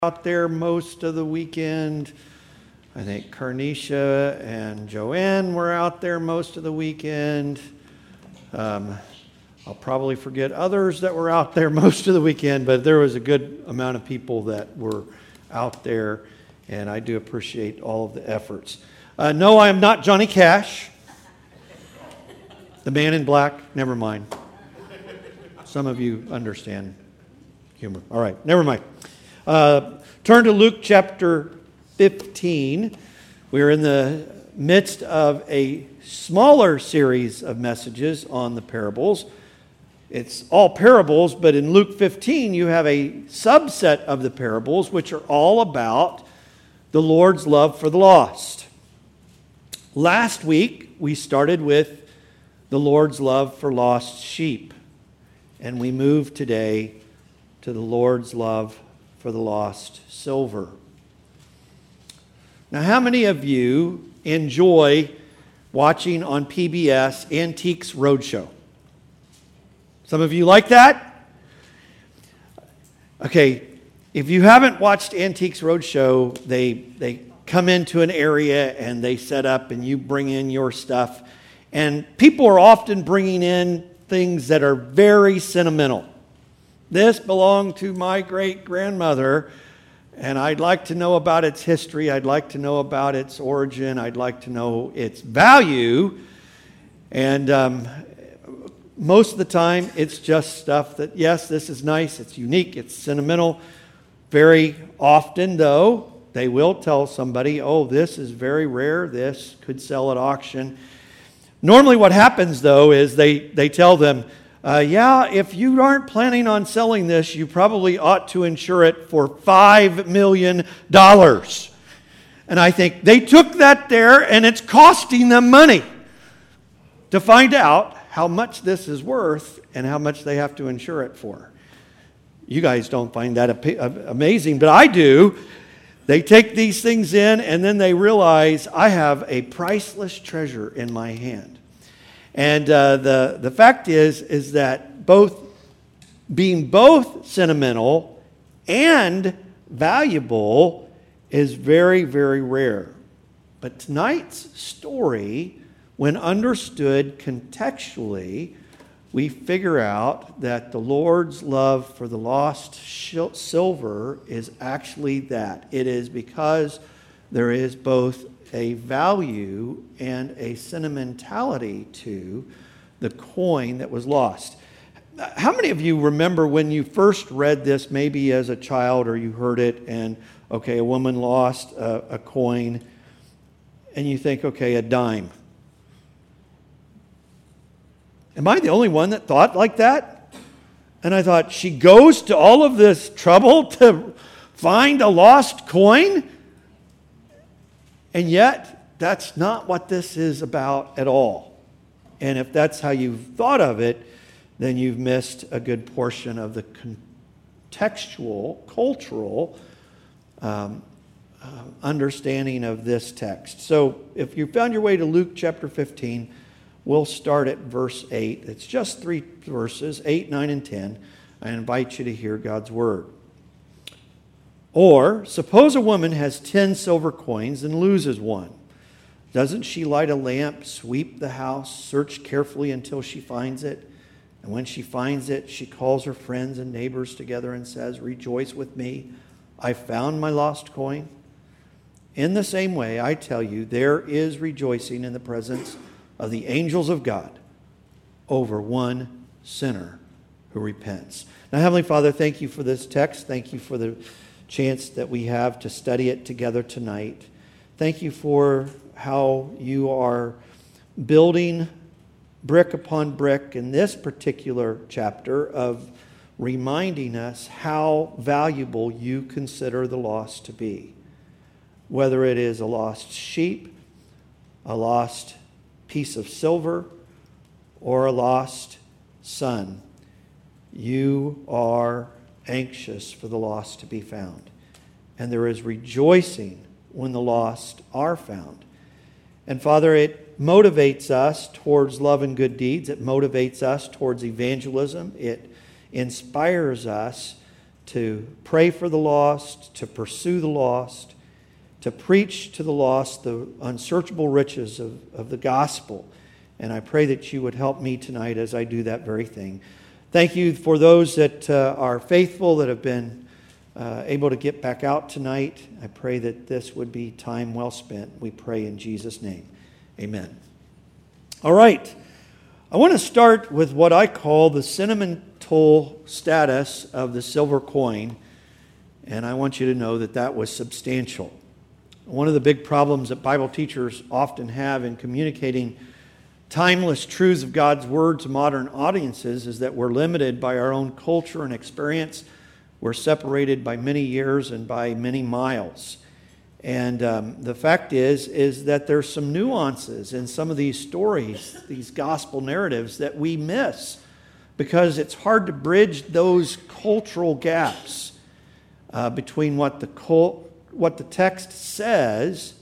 out there most of the weekend. I think Carnisha and Joanne were out there most of the weekend. I'll probably forget others that were out there most of the weekend, but there was a good amount of people that were out there, and I do appreciate all of the efforts. No, I am not Johnny Cash. The man in black, never mind. Some of you understand humor. All right, never mind. Turn to Luke chapter 15. We're in the midst of a smaller series of messages on the parables. It's all parables, but in Luke 15 you have a subset of the parables which are all about the Lord's love for the lost. Last week we started with the Lord's love for lost sheep, and we move today to the Lord's love for the lost silver. Now, how many of you enjoy watching on PBS Antiques Roadshow? Some of you like that? Okay, if you haven't watched Antiques Roadshow, they come into an area and they set up and you bring in your stuff. And people are often bringing in things that are very sentimental. This belonged to my great-grandmother, and I'd like to know about its history. I'd like to know about its origin. I'd like to know its value. And most of the time, it's just stuff that, yes, this is nice, it's unique, it's sentimental. Very often, though, they will tell somebody, oh, this is very rare, this could sell at auction. Normally what happens, though, is they tell them, if you aren't planning on selling this, you probably ought to insure it for $5 million. And I think they took that there, and it's costing them money to find out how much this is worth and how much they have to insure it for. You guys don't find that amazing, but I do. They take these things in, and then they realize, I have a priceless treasure in my hand. And the fact is that being both sentimental and valuable is very, very rare. But tonight's story, when understood contextually, we figure out that the Lord's love for the lost silver is actually that. It is because there is both a value and a sentimentality to the coin that was lost. How many of you remember when you first read this, maybe as a child, or you heard it, and okay, a woman lost a coin, and you think, okay, a dime. Am I the only one that thought like that? And I thought, she goes to all of this trouble to find a lost coin? And yet, that's not what this is about at all. And if that's how you've thought of it, then you've missed a good portion of the contextual, cultural understanding of this text. So if you found your way to Luke chapter 15, we'll start at verse 8. It's just 3 verses, 8, 9, and 10. I invite you to hear God's word. Or, suppose a woman has 10 silver coins and loses one. Doesn't she light a lamp, sweep the house, search carefully until she finds it? And when she finds it, she calls her friends and neighbors together and says, "Rejoice with me, I found my lost coin." In the same way, I tell you, there is rejoicing in the presence of the angels of God over one sinner who repents. Now, Heavenly Father, thank you for this text. Thank you for the chance that we have to study it together tonight. Thank you for how you are building brick upon brick in this particular chapter of reminding us how valuable you consider the lost to be. Whether it is a lost sheep, a lost piece of silver, or a lost son, you are anxious for the lost to be found. And there is rejoicing when the lost are found. And Father, it motivates us towards love and good deeds. It motivates us towards evangelism. It inspires us to pray for the lost, to pursue the lost, to preach to the lost the unsearchable riches of the gospel. And I pray that you would help me tonight as I do that very thing. Thank you for those that are faithful, that have been able to get back out tonight. I pray that this would be time well spent. We pray in Jesus' name. Amen. All right. I want to start with what I call the sentimental status of the silver coin, and I want you to know that that was substantial. One of the big problems that Bible teachers often have in communicating timeless truths of God's Word to modern audiences is that we're limited by our own culture and experience. We're separated by many years and by many miles. And the fact is that there's some nuances in some of these stories, these gospel narratives, that we miss because it's hard to bridge those cultural gaps between what the text says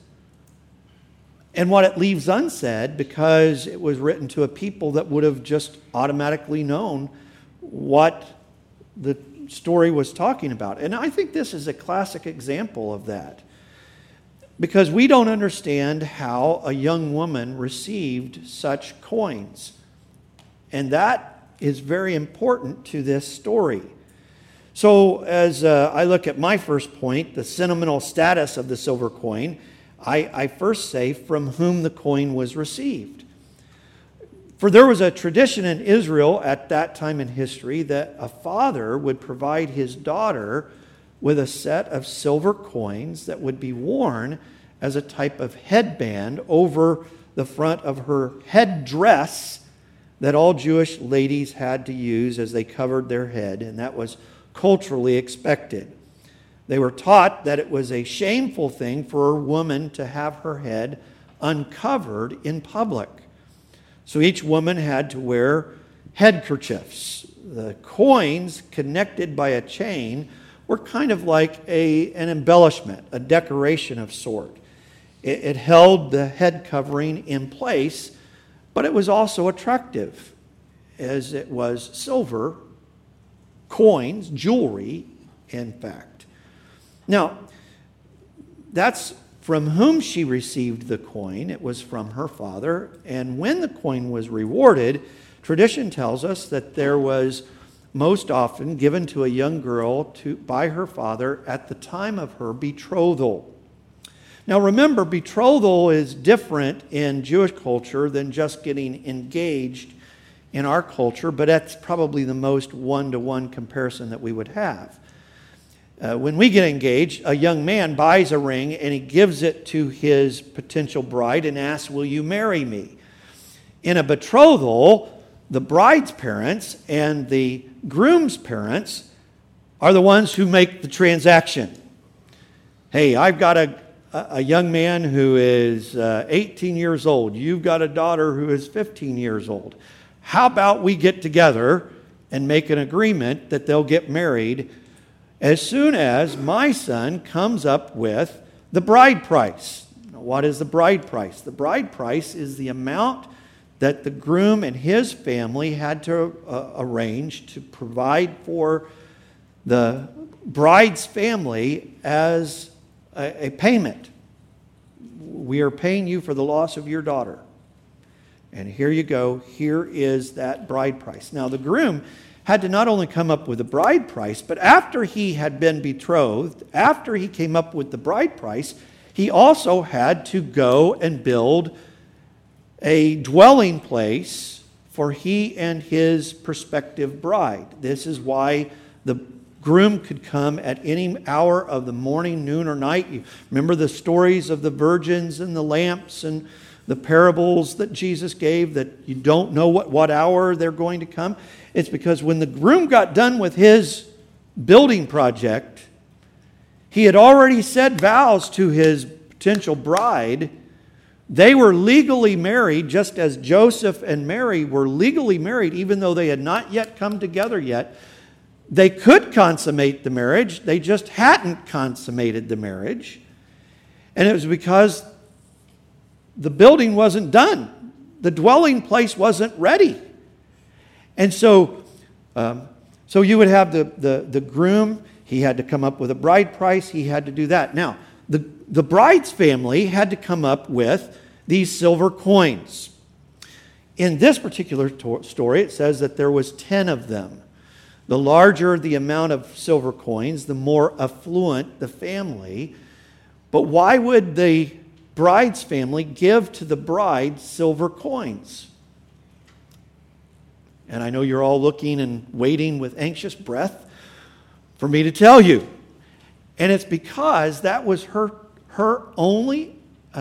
and what it leaves unsaid, because it was written to a people that would have just automatically known what the story was talking about. And I think this is a classic example of that, because we don't understand how a young woman received such coins. And that is very important to this story. So as I look at my first point, the sentimental status of the silver coin, I first say from whom the coin was received. For there was a tradition in Israel at that time in history that a father would provide his daughter with a set of silver coins that would be worn as a type of headband over the front of her headdress that all Jewish ladies had to use as they covered their head, and that was culturally expected. They were taught that it was a shameful thing for a woman to have her head uncovered in public. So each woman had to wear headkerchiefs. The coins, connected by a chain, were kind of like an embellishment, a decoration of sort. It held the head covering in place, but it was also attractive, as it was silver coins, jewelry, in fact. Now, that's from whom she received the coin. It was from her father. And when the coin was rewarded, tradition tells us that there was most often given to a young girl by her father at the time of her betrothal. Now remember, betrothal is different in Jewish culture than just getting engaged in our culture, but that's probably the most one-to-one comparison that we would have. When we get engaged, a young man buys a ring and he gives it to his potential bride and asks, "Will you marry me?" In a betrothal, the bride's parents and the groom's parents are the ones who make the transaction. Hey, I've got a young man who is 18 years old. You've got a daughter who is 15 years old. How about we get together and make an agreement that they'll get married as soon as my son comes up with the bride price? Now, what is the bride price? The bride price is the amount that the groom and his family had to arrange to provide for the bride's family as a payment. We are paying you for the loss of your daughter. And here you go. Here is that bride price. Now, the groom had to not only come up with the bride price, but after he had been betrothed, after he came up with the bride price, he also had to go and build a dwelling place for he and his prospective bride. This is why the groom could come at any hour of the morning, noon, or night. You remember the stories of the virgins and the lamps and the parables that Jesus gave, that you don't know what hour they're going to come. It's because when the groom got done with his building project, he had already said vows to his potential bride. They were legally married, just as Joseph and Mary were legally married, even though they had not yet come together yet. They could consummate the marriage. They just hadn't consummated the marriage. And it was because the building wasn't done. The dwelling place wasn't ready. And so you would have the groom. He had to come up with a bride price. He had to do that. Now, the bride's family had to come up with these silver coins. In this particular story, it says that there was 10 of them. The larger the amount of silver coins, the more affluent the family. But why would the bride's family give to the bride silver coins? And I know you're all looking and waiting with anxious breath for me to tell you. And it's because that was her only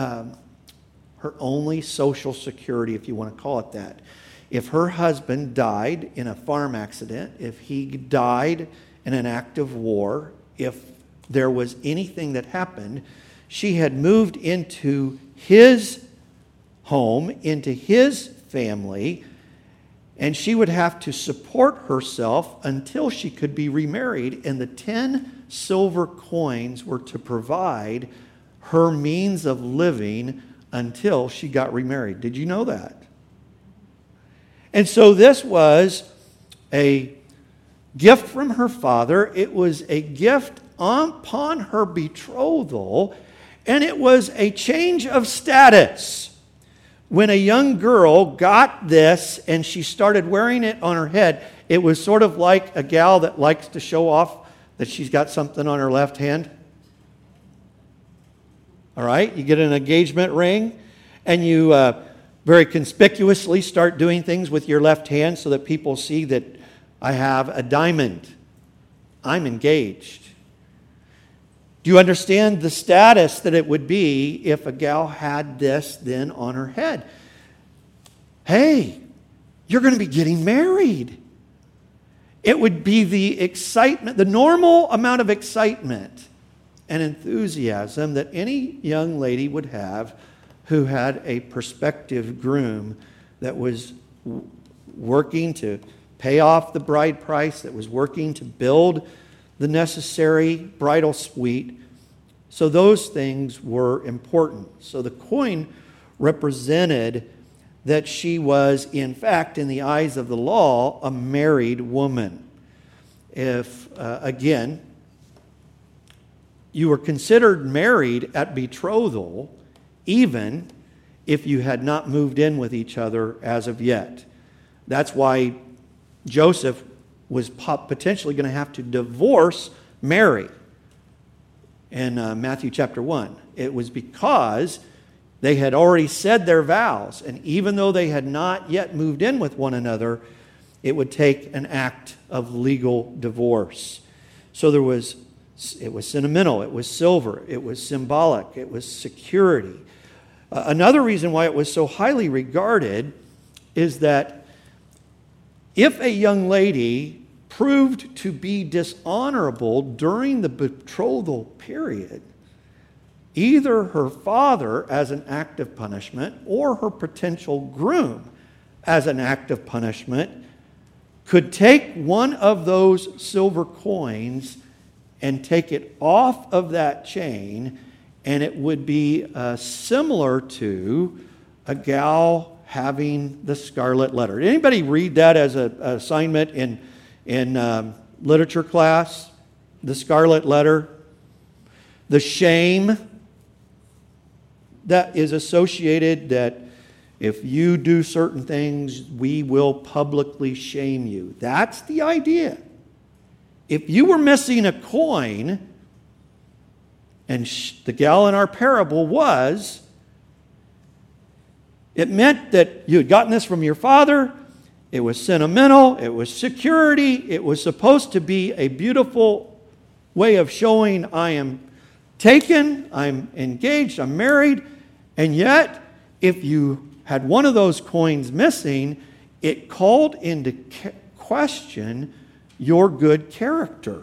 social security, if you want to call it that. If her husband died in a farm accident, if he died in an act of war, if there was anything that happened, she had moved into his home, into his family, and she would have to support herself until she could be remarried. And the 10 silver coins were to provide her means of living until she got remarried. Did you know that? And so this was a gift from her father. It was a gift upon her betrothal, and it was a change of status. When a young girl got this and she started wearing it on her head, it was sort of like a gal that likes to show off that she's got something on her left hand. All right, you get an engagement ring and you very conspicuously start doing things with your left hand so that people see that I have a diamond. I'm engaged. Do you understand the status that it would be if a gal had this then on her head? Hey, you're going to be getting married. It would be the excitement, the normal amount of excitement and enthusiasm that any young lady would have who had a prospective groom that was working to pay off the bride price, that was working to build the necessary bridal suite. So those things were important. So the coin represented that she was, in fact, in the eyes of the law, a married woman. If, again, you were considered married at betrothal, even if you had not moved in with each other as of yet. That's why Joseph was potentially going to have to divorce Mary in Matthew chapter 1. It was because they had already said their vows, and even though they had not yet moved in with one another, it would take an act of legal divorce. So it was sentimental, it was silver, it was symbolic, it was security. Another reason why it was so highly regarded is that if a young lady proved to be dishonorable during the betrothal period, either her father as an act of punishment or her potential groom as an act of punishment could take one of those silver coins and take it off of that chain, and it would be similar to a gal having the scarlet letter. Did anybody read that as an assignment in literature class? The scarlet letter? The shame that is associated that if you do certain things, we will publicly shame you. That's the idea. If you were missing a coin, and the gal in our parable was, it meant that you had gotten this from your father. It was sentimental. It was security. It was supposed to be a beautiful way of showing I am taken, I'm engaged, I'm married. And yet, if you had one of those coins missing, it called into question your good character.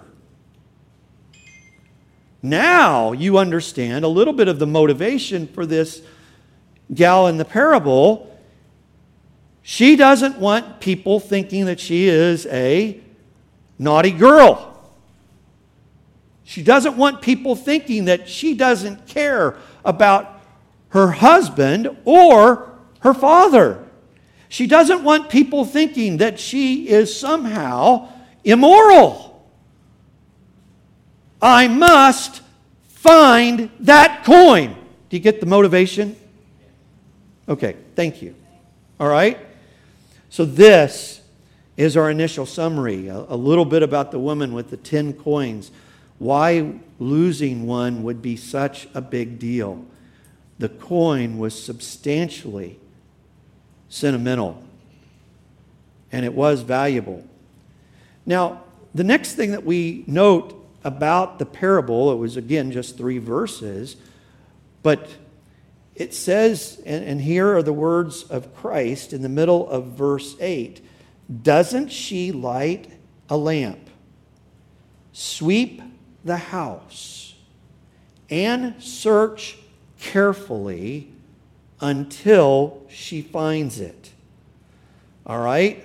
Now you understand a little bit of the motivation for this gal in the parable. She doesn't want people thinking that she is a naughty girl. She doesn't want people thinking that she doesn't care about her husband or her father. She doesn't want people thinking that she is somehow immoral. I must find that coin. Do you get the motivation? Okay, thank you. All right? So this is our initial summary, a little bit about the woman with the 10 coins. Why losing one would be such a big deal. The coin was substantially sentimental, and it was valuable. Now, the next thing that we note about the parable, it was again just 3 verses, but it says, and here are the words of Christ in the middle of verse 8, doesn't she light a lamp, sweep the house, and search carefully until she finds it? All right?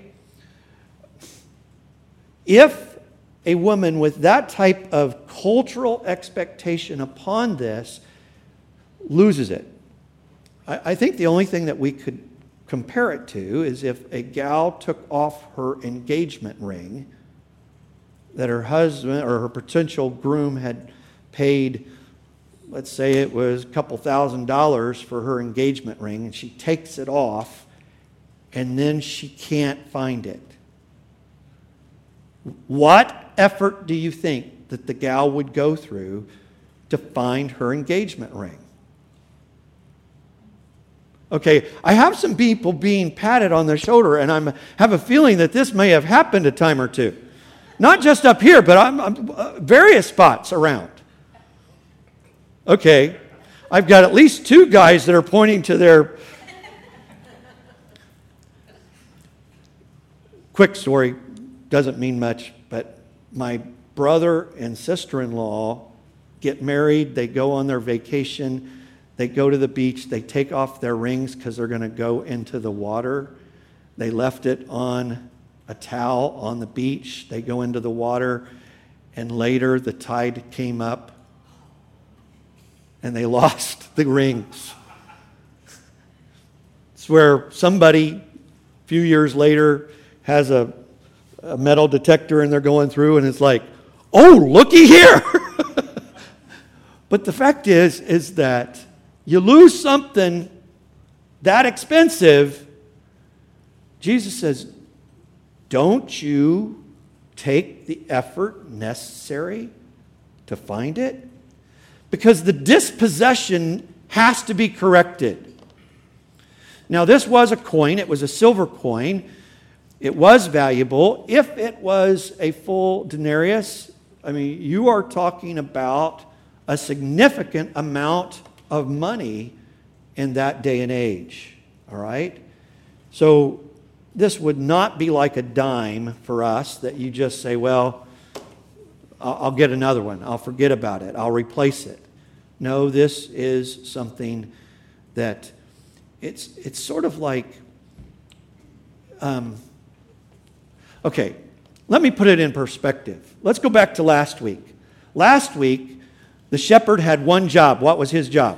If a woman with that type of cultural expectation upon this loses it, I think the only thing that we could compare it to is if a gal took off her engagement ring that her husband or her potential groom had paid, let's say it was a couple $1,000s for her engagement ring, and she takes it off and then she can't find it. What effort do you think that the gal would go through to find her engagement ring? Okay, I have some people being patted on the shoulder, and I have a feeling that this may have happened a time or two. Not just up here, but I'm various spots around. Okay, I've got at least 2 guys that are pointing to their... Quick story, doesn't mean much, but my brother and sister-in-law get married, they go on their vacation, they go to the beach, they take off their rings because they're going to go into the water. They left it on a towel on the beach. They go into the water, and later the tide came up, and they lost the rings. It's where somebody, a few years later, has a metal detector, and they're going through, and it's like, oh, looky here. But the fact is that you lose something that expensive, Jesus says, don't you take the effort necessary to find it? Because the dispossession has to be corrected. Now, this was a coin. It was a silver coin. It was valuable. If it was a full denarius, I mean, you are talking about a significant amount of money in that day and age. All right? So this would not be like a dime for us that you just say, well, I'll get another one. I'll forget about it. I'll replace it. No, this is something that it's sort of like, okay, let me put it in perspective. Let's go back to last week. Last week, the shepherd had one job. What was his job?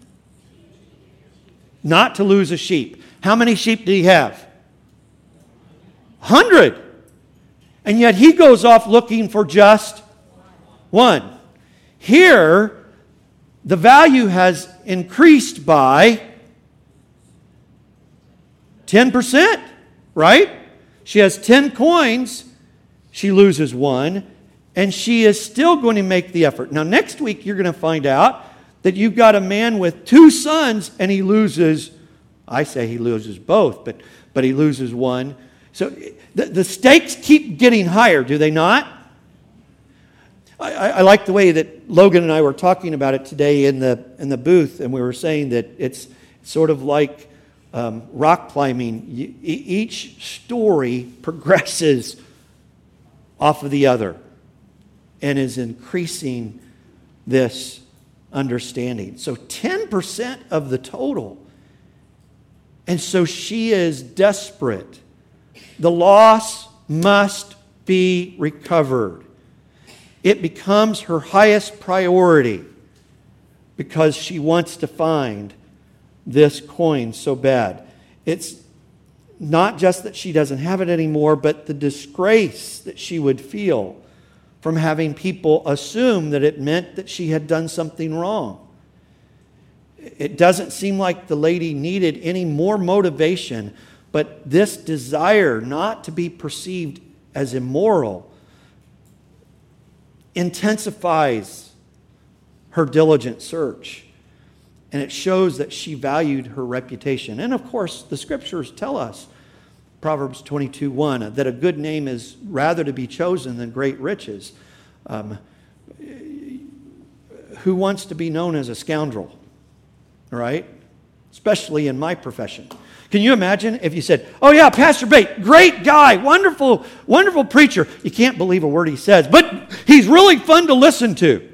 Not to lose a sheep. How many sheep did he have? 100. And yet he goes off looking for just one. Here, the value has increased by 10%, right? She has 10 coins. She loses one. And she is still going to make the effort. Now, next week, you're going to find out that you've got a man with 2 sons, and he loses, I say he loses both, but he loses one. So the stakes keep getting higher, do they not? I like the way that Logan and I were talking about it today in the booth, and we were saying that it's sort of like rock climbing. Each story progresses off of the other and is increasing this understanding. So 10% of the total. And so she is desperate. The loss must be recovered. It becomes her highest priority because she wants to find this coin so bad. It's not just that she doesn't have it anymore, but the disgrace that she would feel from having people assume that it meant that she had done something wrong. It doesn't seem like the lady needed any more motivation, but this desire not to be perceived as immoral intensifies her diligent search. And it shows that she valued her reputation. And of course, the scriptures tell us, Proverbs 22:1, that a good name is rather to be chosen than great riches. Who wants to be known as a scoundrel? Right? Especially in my profession. Can you imagine if you said, "Oh yeah, Pastor Bate, great guy, wonderful, wonderful preacher." You can't believe a word he says, but he's really fun to listen to.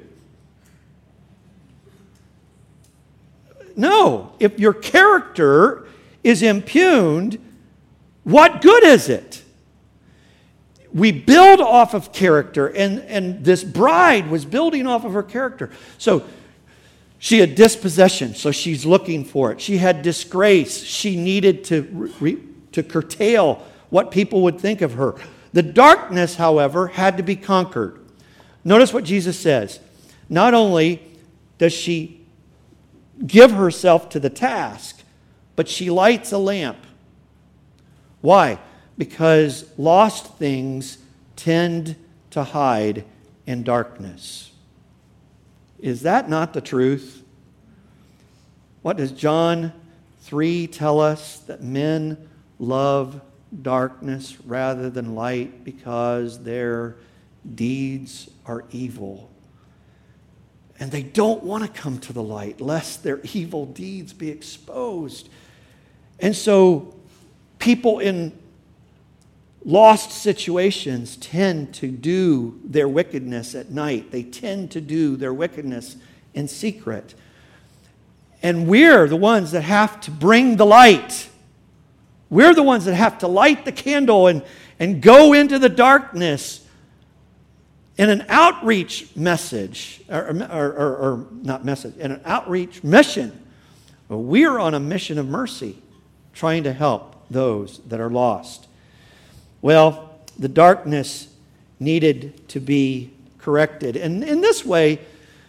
No, if your character is impugned, what good is it? We build off of character, and this bride was building off of her character. So she had dispossession, so she's looking for it. She had disgrace. She needed to curtail what people would think of her. The darkness, however, had to be conquered. Notice what Jesus says. Not only does she give herself to the task, but she lights a lamp. Why? Because lost things tend to hide in darkness. Is that not the truth? What does John 3 tell us? That men love darkness rather than light because their deeds are evil. And they don't want to come to the light lest their evil deeds be exposed. And so people in lost situations tend to do their wickedness at night. They tend to do their wickedness in secret. And we're the ones that have to bring the light. We're the ones that have to light the candle and go into the darkness in an outreach message, or not message, in an outreach mission. We're on a mission of mercy, trying to help those that are lost. Well, the darkness needed to be corrected. And in this way,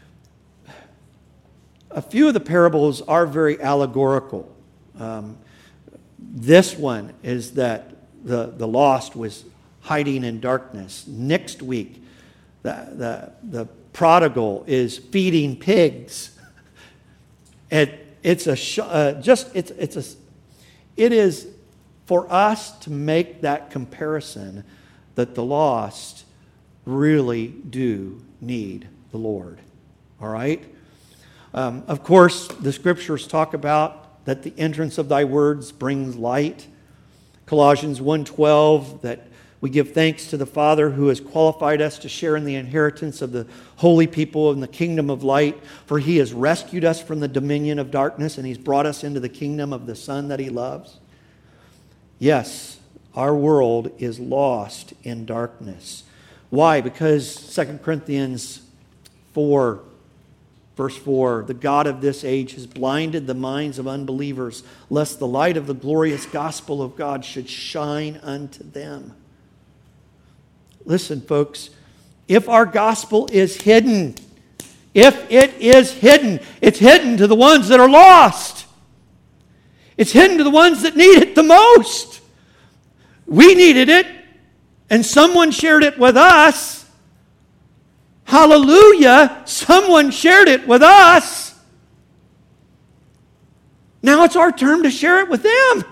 a few of the parables are very allegorical. This one is that the lost was hiding in darkness. Next week, the prodigal is feeding pigs. It is for us to make that comparison that the lost really do need the Lord. All right? Of course, the scriptures talk about that the entrance of thy words brings light. Colossians 1:12, that we give thanks to the Father who has qualified us to share in the inheritance of the holy people in the kingdom of light. For he has rescued us from the dominion of darkness, and he's brought us into the kingdom of the Son that he loves. Yes, our world is lost in darkness. Why? Because 2 Corinthians 4, verse 4, the God of this age has blinded the minds of unbelievers, lest the light of the glorious gospel of God should shine unto them. Listen, folks, if our gospel is hidden, if it is hidden, it's hidden to the ones that are lost. It's hidden to the ones that need it the most. We needed it, and someone shared it with us. Hallelujah! Someone shared it with us. Now it's our turn to share it with them.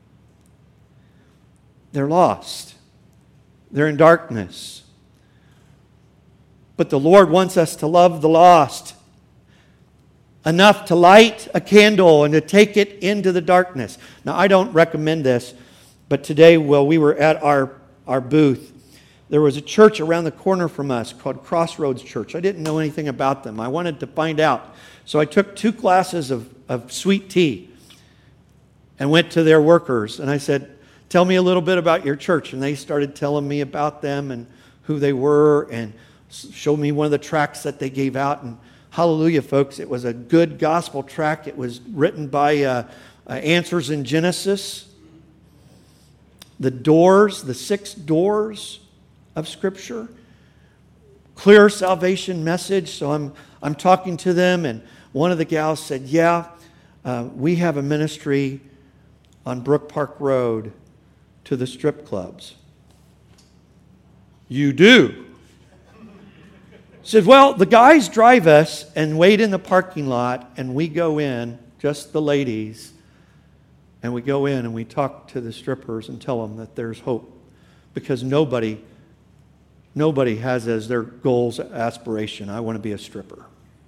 They're lost. They're in darkness. But the Lord wants us to love the lost enough to light a candle and to take it into the darkness. Now, I don't recommend this, but today, while we were at our booth, there was a church around the corner from us called Crossroads Church. I didn't know anything about them. I wanted to find out. So I took 2 glasses of sweet tea and went to their workers. And I said, tell me a little bit about your church. And they started telling me about them and who they were and showed me one of the tracts that they gave out. And hallelujah, folks, it was a good gospel tract. It was written by Answers in Genesis. The 6 doors of Scripture. clear salvation message. So I'm talking to them, and one of the gals said, yeah, we have a ministry on Brook Park Road to the strip clubs. You do? Said, well, the guys drive us and wait in the parking lot, and we go in, just the ladies, and we go in and we talk to the strippers and tell them that there's hope, because nobody has as their goals, aspiration, I want to be a stripper.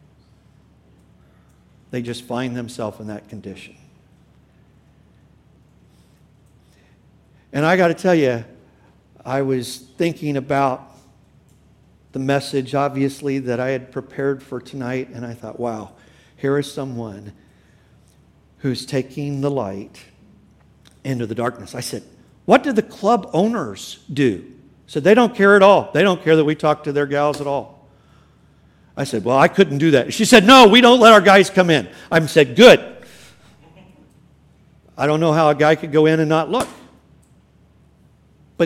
They just find themselves in that condition. And I got to tell you, I was thinking about the message, obviously, that I had prepared for tonight, and I thought, wow, here is someone who's taking the light into the darkness. I said, what do the club owners do? So they don't care at all. They don't care that we talk to their gals at all. I said, well, I couldn't do that. She said, no, we don't let our guys come in. I said, good. I don't know how a guy could go in and not look. But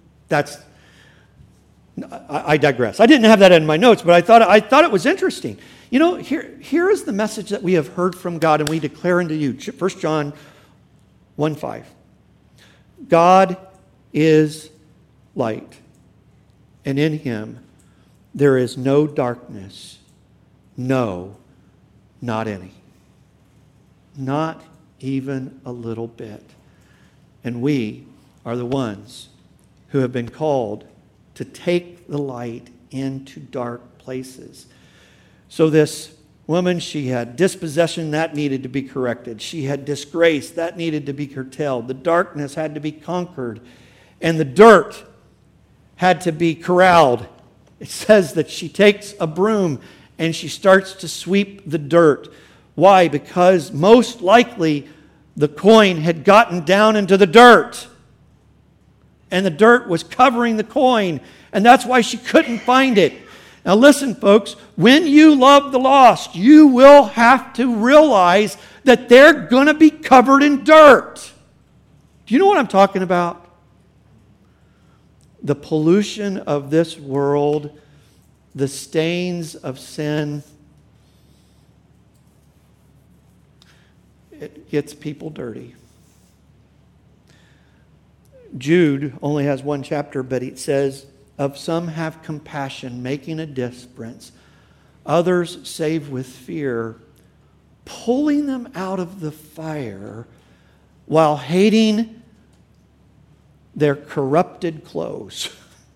I digress. I didn't have that in my notes, but I thought it was interesting. You know, here is the message that we have heard from God, and we declare unto you. 1 John 1:5. God is light, and in him there is no darkness. No, not any. Not even a little bit. And we are the ones who have been called to take the light into dark places. So this woman, she had dispossession, that needed to be corrected. She had disgrace, that needed to be curtailed. The darkness had to be conquered. And the dirt had to be corralled. It says that she takes a broom and she starts to sweep the dirt. Why? Because most likely the coin had gotten down into the dirt. And the dirt was covering the coin. And that's why she couldn't find it. Now listen, folks. When you love the lost, you will have to realize that they're going to be covered in dirt. Do you know what I'm talking about? The pollution of this world, the stains of sin, it gets people dirty. Jude only has one chapter, but it says, of some have compassion, making a difference. Others save with fear, pulling them out of the fire while hating their corrupted clothes.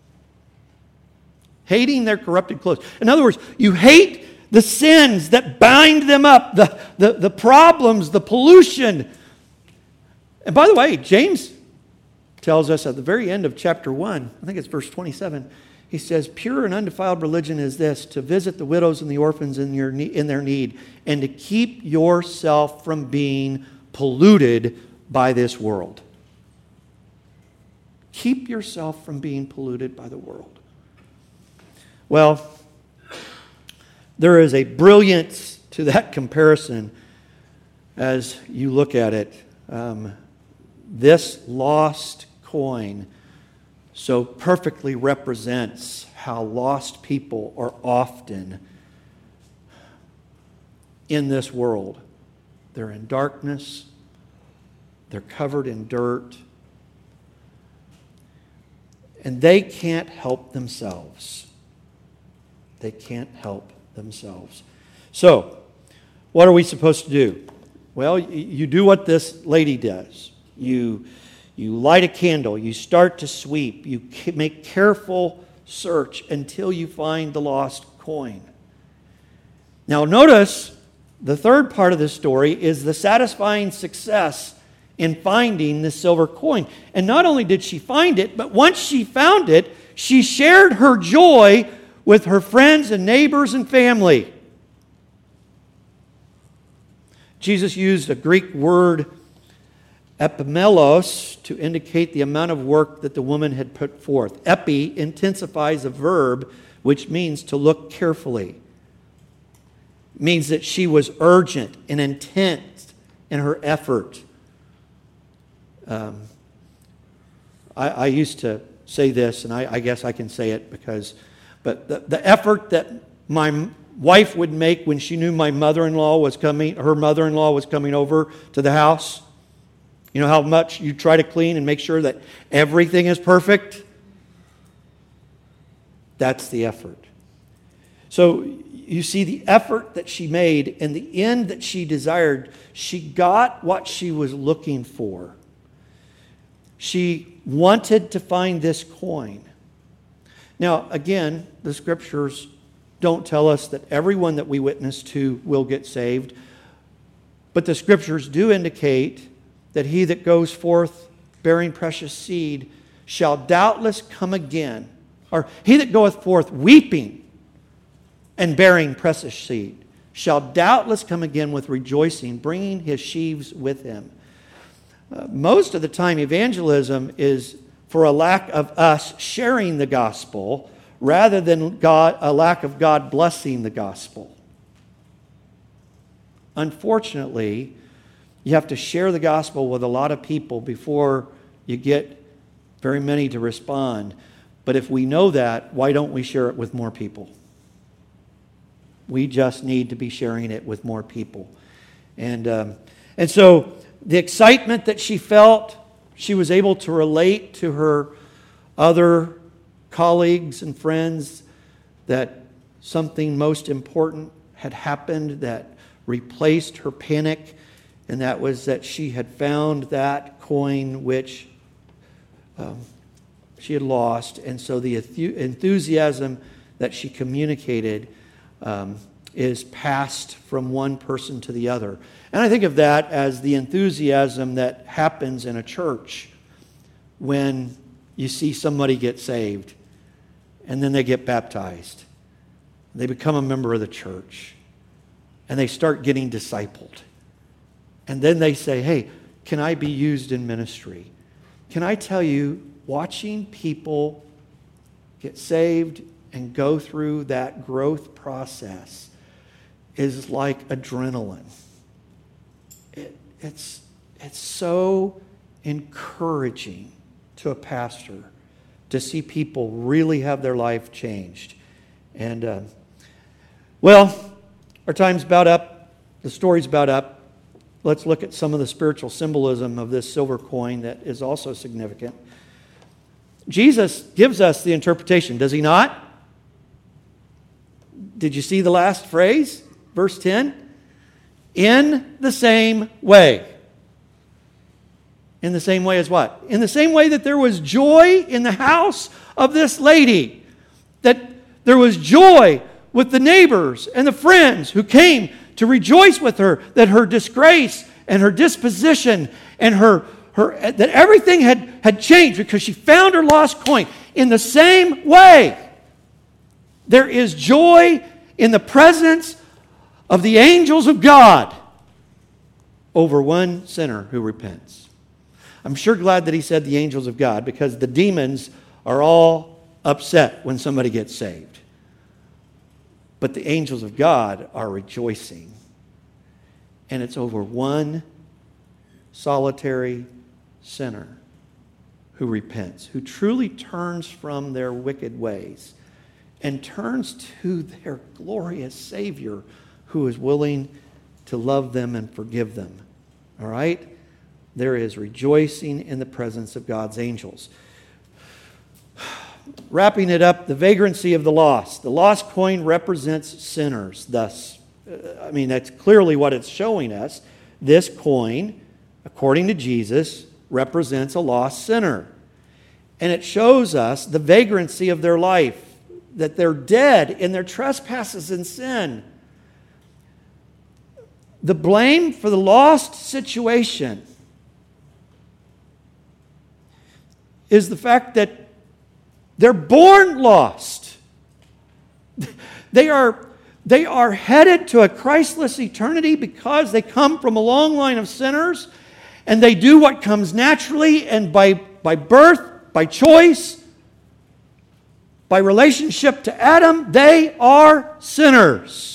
Hating their corrupted clothes. In other words, you hate the sins that bind them up, the problems, the pollution. And by the way, James tells us at the very end of chapter 1, I think it's verse 27, he says, pure and undefiled religion is this, to visit the widows and the orphans in their need, and to keep yourself from being polluted by this world. Keep yourself from being polluted by the world. Well, there is a brilliance to that comparison as you look at it. This lost coin so perfectly represents how lost people are often in this world. They're in darkness. They're covered in dirt. And they can't help themselves. They can't help themselves. So, what are we supposed to do? Well, you do what this lady does. You light a candle. You start to sweep. You make careful search until you find the lost coin. Now notice the third part of the story is the satisfying success in finding the silver coin. And not only did she find it, but once she found it, she shared her joy with her friends and neighbors and family. Jesus used a Greek word, epimelos, to indicate the amount of work that the woman had put forth. Epi intensifies a verb which means to look carefully. It means that she was urgent and intense in her effort. I used to say this, and I guess I can say it but But the effort that my wife would make when she knew my mother-in-law was coming, her mother-in-law was coming over to the house, you know how much you try to clean and make sure that everything is perfect? That's the effort. So you see the effort that she made and the end that she desired. She got what she was looking for. She wanted to find this coin. Now, again, the scriptures don't tell us that everyone that we witness to will get saved, but the scriptures do indicate that he that goes forth bearing precious seed shall doubtless come again, or he that goeth forth weeping and bearing precious seed shall doubtless come again with rejoicing, bringing his sheaves with him. Most of the time, evangelism is for a lack of us sharing the gospel rather than a lack of God blessing the gospel. Unfortunately, you have to share the gospel with a lot of people before you get very many to respond. But if we know that, why don't we share it with more people? We just need to be sharing it with more people. And so the excitement that she felt, she was able to relate to her other colleagues and friends that something most important had happened that replaced her panic, and that was that she had found that coin which she had lost. And so the enthusiasm that she communicated is passed from one person to the other. And I think of that as the enthusiasm that happens in a church when you see somebody get saved and then they get baptized. They become a member of the church and they start getting discipled. And then they say, hey, can I be used in ministry? Can I tell you, watching people get saved and go through that growth process is like adrenaline. It's so encouraging to a pastor to see people really have their life changed. And, well, our time's about up. The story's about up. Let's look at some of the spiritual symbolism of this silver coin that is also significant. Jesus gives us the interpretation, does he not? Did you see the last phrase? Verse 10? In the same way. In the same way as what? In the same way that there was joy in the house of this lady. That there was joy with the neighbors and the friends who came to rejoice with her. That her disgrace and her disposition and that everything had changed because she found her lost coin. In the same way, there is joy in the presence of the angels of God over one sinner who repents. I'm sure glad that he said the angels of God, because the demons are all upset when somebody gets saved. But the angels of God are rejoicing. And it's over one solitary sinner who repents, who truly turns from their wicked ways and turns to their glorious Savior who is willing to love them and forgive them. All right? There is rejoicing in the presence of God's angels. Wrapping it up, the vagrancy of the lost. The lost coin represents sinners. Thus, that's clearly what it's showing us. This coin, according to Jesus, represents a lost sinner. And it shows us the vagrancy of their life, that they're dead in their trespasses and sin. The blame for the lost situation is the fact that they're born lost. They are headed to a Christless eternity because they come from a long line of sinners, and they do what comes naturally and by birth, by choice, by relationship to Adam. They are sinners.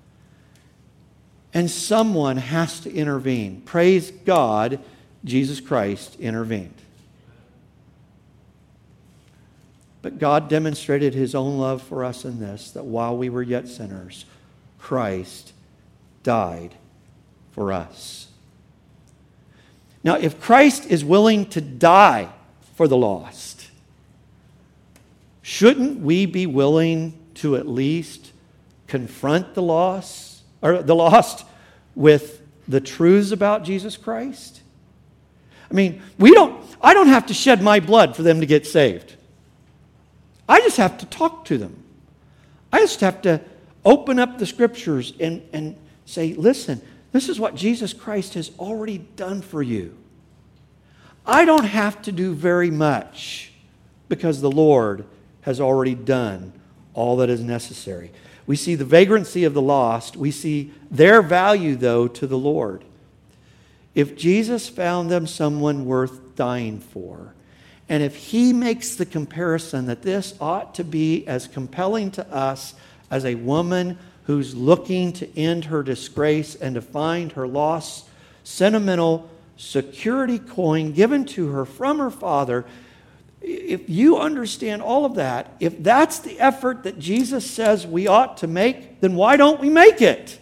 And someone has to intervene. Praise God, Jesus Christ intervened. But God demonstrated His own love for us in this, that while we were yet sinners, Christ died for us. Now, if Christ is willing to die for the lost, shouldn't we be willing to at least confront the lost with the truths about Jesus Christ? I mean, I don't have to shed my blood for them to get saved. I just have to talk to them. I just have to open up the Scriptures and say, listen, this is what Jesus Christ has already done for you. I don't have to do very much because the Lord has already done all that is necessary. We see the vagrancy of the lost. We see their value, though, to the Lord. If Jesus found them someone worth dying for, and if He makes the comparison that this ought to be as compelling to us as a woman who's looking to end her disgrace and to find her lost sentimental security coin given to her from her father, if you understand all of that, if that's the effort that Jesus says we ought to make, then why don't we make it?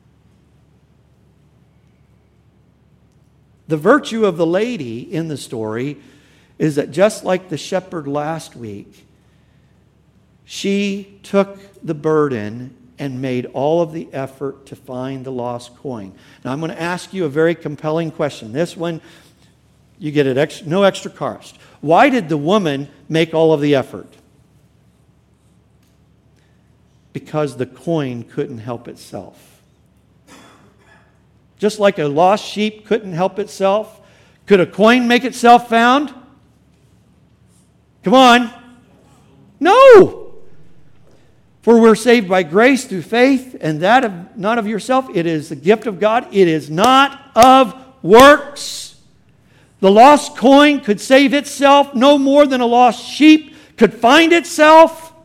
The virtue of the lady in the story is that just like the shepherd last week, she took the burden and made all of the effort to find the lost coin. Now, I'm going to ask you a very compelling question. This one, you get it no extra cost. Why did the woman make all of the effort? Because the coin couldn't help itself. Just like a lost sheep couldn't help itself, could a coin make itself found? Come on. No! For we're saved by grace through faith, and that not of yourself. It is the gift of God. It is not of works. The lost coin could save itself no more than a lost sheep could find itself.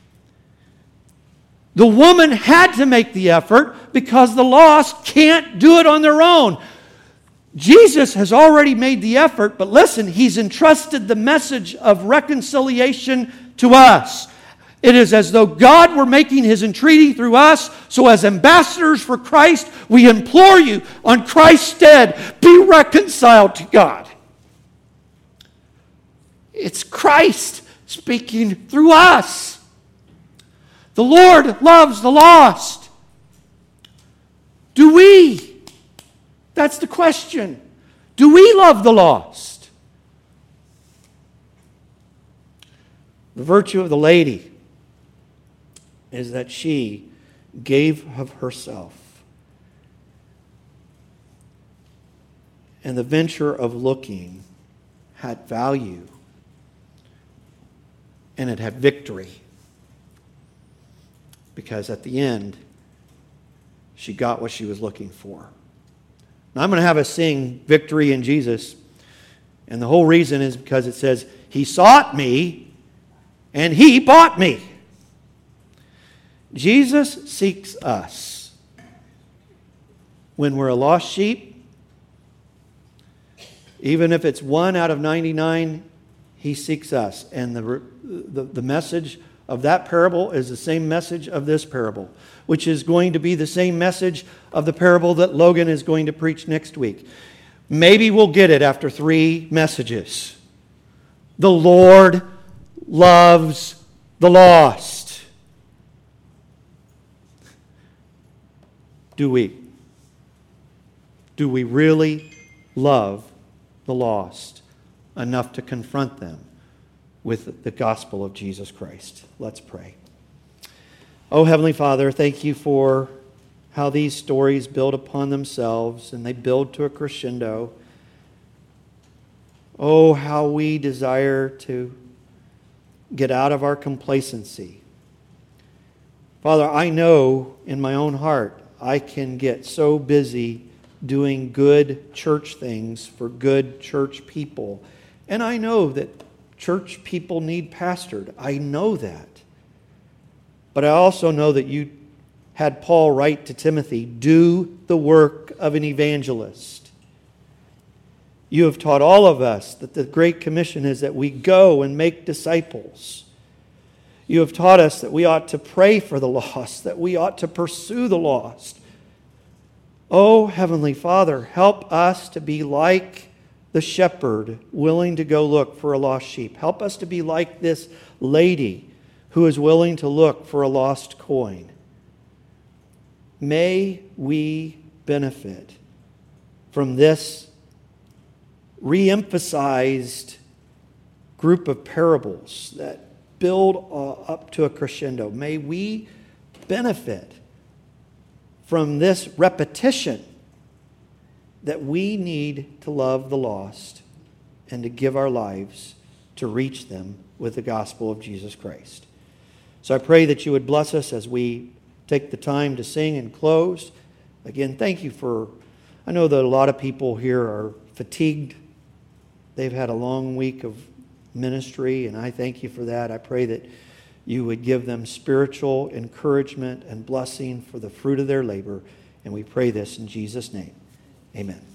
The woman had to make the effort because the lost can't do it on their own. Jesus has already made the effort, but listen, He's entrusted the message of reconciliation to us. It is as though God were making His entreaty through us. So as ambassadors for Christ, we implore you on Christ's stead, be reconciled to God. It's Christ speaking through us. The Lord loves the lost. Do we? That's the question. Do we love the lost? The virtue of the lady is that she gave of herself. And the venture of looking had value. And it had victory. Because at the end, she got what she was looking for. Now I'm going to have us sing Victory in Jesus. And the whole reason is because it says, He sought me and He bought me. Jesus seeks us when we're a lost sheep. Even if it's 1 out of 99, He seeks us. And the message of that parable is the same message of this parable, which is going to be the same message of the parable that Logan is going to preach next week. Maybe we'll get it after 3 messages. The Lord loves the lost. Do we? Do we really love the lost enough to confront them with the gospel of Jesus Christ? Let's pray. Oh, Heavenly Father, thank You for how these stories build upon themselves and they build to a crescendo. Oh, how we desire to get out of our complacency. Father, I know in my own heart I can get so busy doing good church things for good church people. And I know that church people need pastored. I know that. But I also know that You had Paul write to Timothy, do the work of an evangelist. You have taught all of us that the Great Commission is that we go and make disciples. You have taught us that we ought to pray for the lost, that we ought to pursue the lost. Oh, Heavenly Father, help us to be like the shepherd willing to go look for a lost sheep. Help us to be like this lady who is willing to look for a lost coin. May we benefit from this re-emphasized group of parables that build up to a crescendo. May we benefit from this repetition that we need to love the lost and to give our lives to reach them with the gospel of Jesus Christ. So I pray that you would bless us as we take the time to sing and close. Again, thank you for, I know that a lot of people here are fatigued. They've had a long week of ministry, and I thank you for that. I pray that you would give them spiritual encouragement and blessing for the fruit of their labor. And we pray this in Jesus' name. Amen.